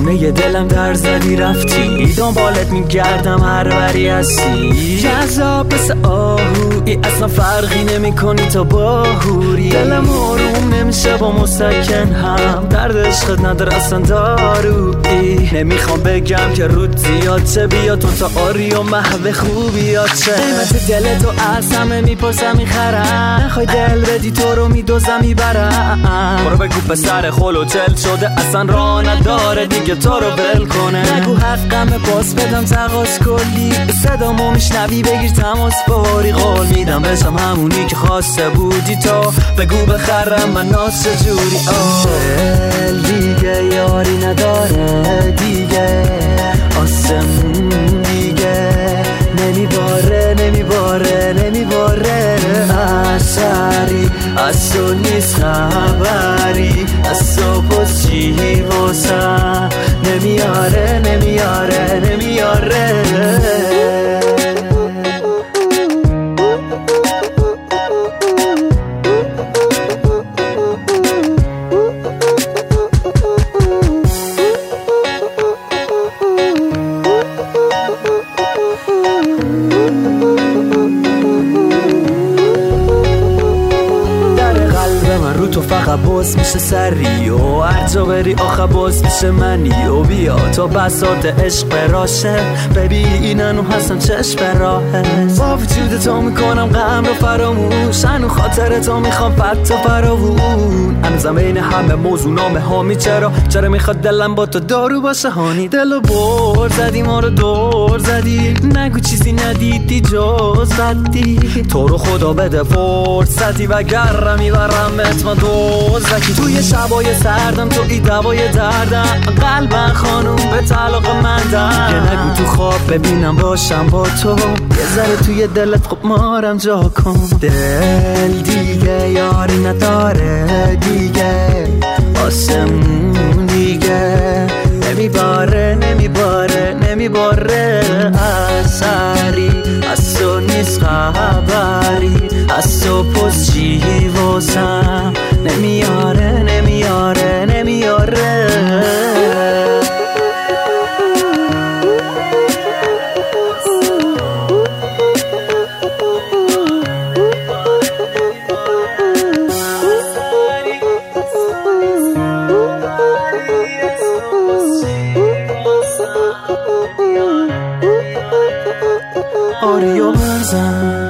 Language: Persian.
خونه دلم در زدی رفتی، دنبالت میگردم هر وری هستی، جذاب مثل آهویی اصلا فرقی نمی کنی تا باهوری، دلم آروم نمیشه با مسکن هم، درد عشقت نداره اصلا دارویی، نمیخوام بگم که رود زیاد چه بیاد تو تا آری و محو خوبیات چه، قیمت دل تو از همه میپرسم میخرم، نخوای دل بدی تو رو میدوزم میبرم، برو بگو پسر خلو چل شده اصلا راه نداره دیگه تو رو بل کنه، نگو حقمه باز بدم تقاس کلی، صدامو میشنوی بگیر تماس باری، قول میدم بشم همونی که خواسته بودی تو، بگو بخرم من ناز چجوری، دل دیگه یاری نداره دیگه، آسمون دیگه نمیباره نمیباره نمیباره، اثری از تو نیست خبری، از تو پس چی واسم نمیاره نمیاره نمیاره. تو فقط باز میشه سری و هر جا بری آخه باز میشه منی و بیا تا بساط عشق براشه، ببین هنو هستم چشم راهه، با وجود تو میکنم غم رو فراموش، هنو خاطر تو میخوام فت و فراوون، هنوزم بین همه موضوع نامه هامی، چرا میخواد دلم با تو دارو باشه هانی، دلو بر زدی ما رو دور زدی، نگو چیزی ندیدی جز بدی، تو رو خدا بده فرصتی و گرم میبرمت من دوزکی، توی شبای سردم تو ای دوای دردم، قلبم خانوم به طلاق من در، یه نگو تو خواب ببینم باشم با تو، یه ذره توی دلت خب مارم جا کن، دل دیگه یاری نداره دیگه، آسمون دیگه نمیباره نمیباره نمیباره، اثری از تو نیست خبری، از تو پس چی واسم نمیاره نمیاره نمیاره. آریو برزن